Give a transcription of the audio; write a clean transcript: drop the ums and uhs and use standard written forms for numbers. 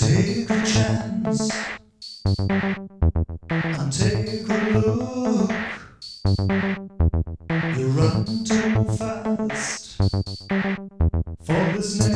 Take a chance and take a look. You run too fast for this